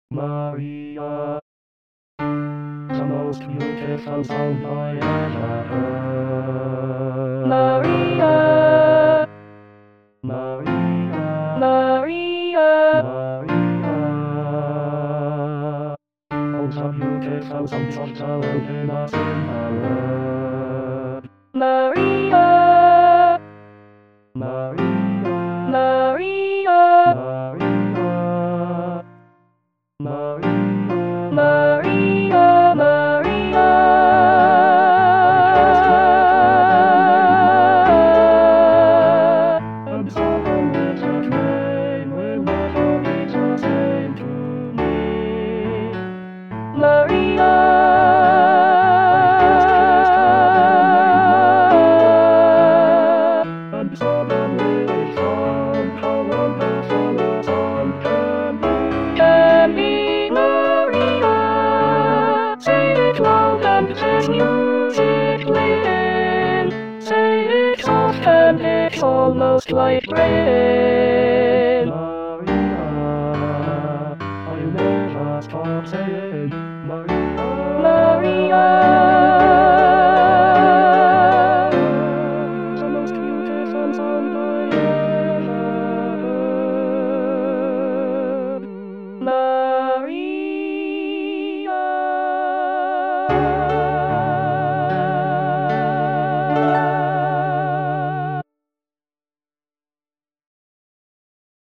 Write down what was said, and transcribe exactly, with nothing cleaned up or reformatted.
Maria, the most beautiful sound I ever heard. Maria, Maria, Maria, Maria, oh, the beautiful sound of the wilderness in the world. Maria, Maria, Maria, Maria, Maria, Maria, Maria. And heaven with her name will never be the same to me. Maria, and heaven will come, how wonderful a sound can be. can be Maria. Say it loud and there's music playing. Say it soft and it's almost like rain. Maria, I'll never stop saying Maria. Maria.